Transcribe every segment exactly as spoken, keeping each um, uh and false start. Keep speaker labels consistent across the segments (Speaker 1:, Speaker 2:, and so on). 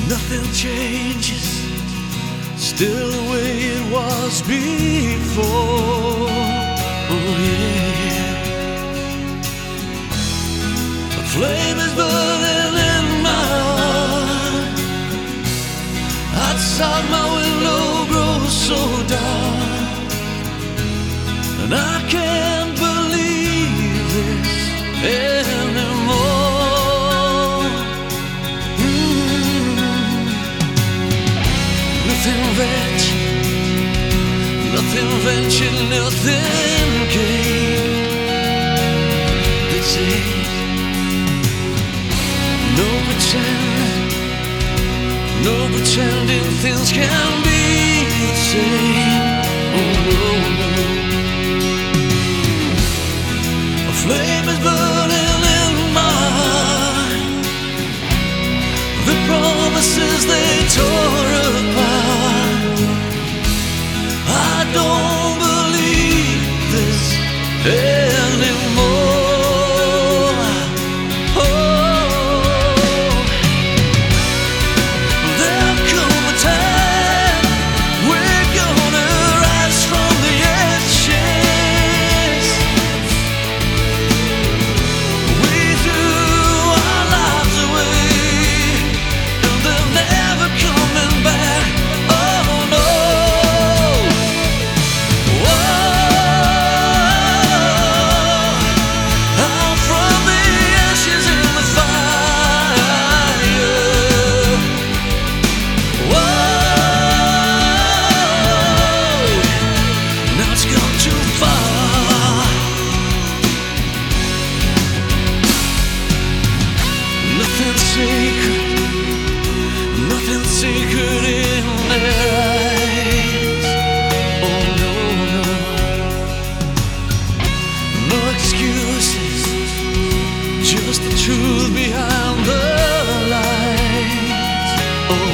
Speaker 1: Nothing changes, still the way it was before. Oh yeah, a flame is burning in my heart. Outside my window grows so dark, and I can't believe this anymore. Mm. Nothing ventured, nothing ventured, nothing gained. They say no pretending, no pretending things can be the same. Oh no, no. A flame is burning in my heart. The promises they tore apart. I don't believe this anymore. Oh, there'll come a time we're gonna rise from the ashes. We threw our lives away, and they're never coming back. Oh no. Nothing secret in their eyes. Oh no, no. No excuses, just the truth behind the lies. Oh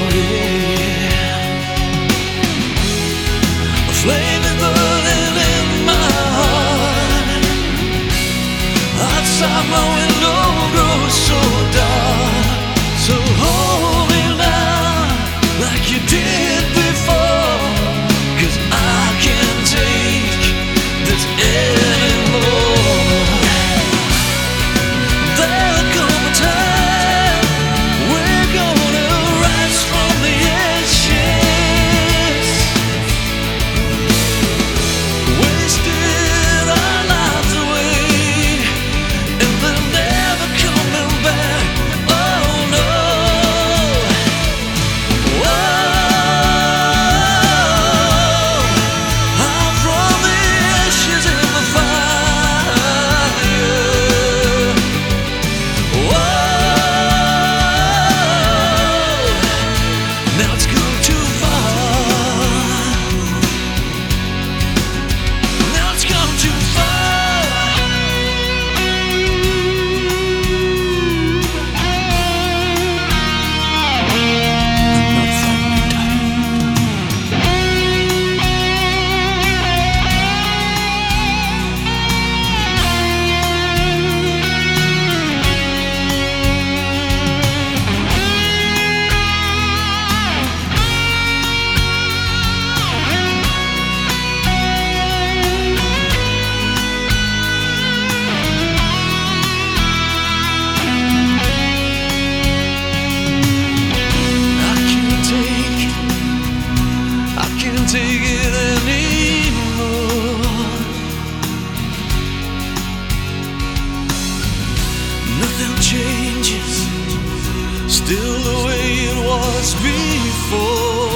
Speaker 1: yeah. A flame is burning in my heart. Outside my window grows so dark. So hold me now, like you did before, 'cause I can't take this anymore. There'll come a time we're gonna rise from the ashes. Wasted our lives away, and they're never coming back. Take it anymore. Nothing changes, still the way it was before.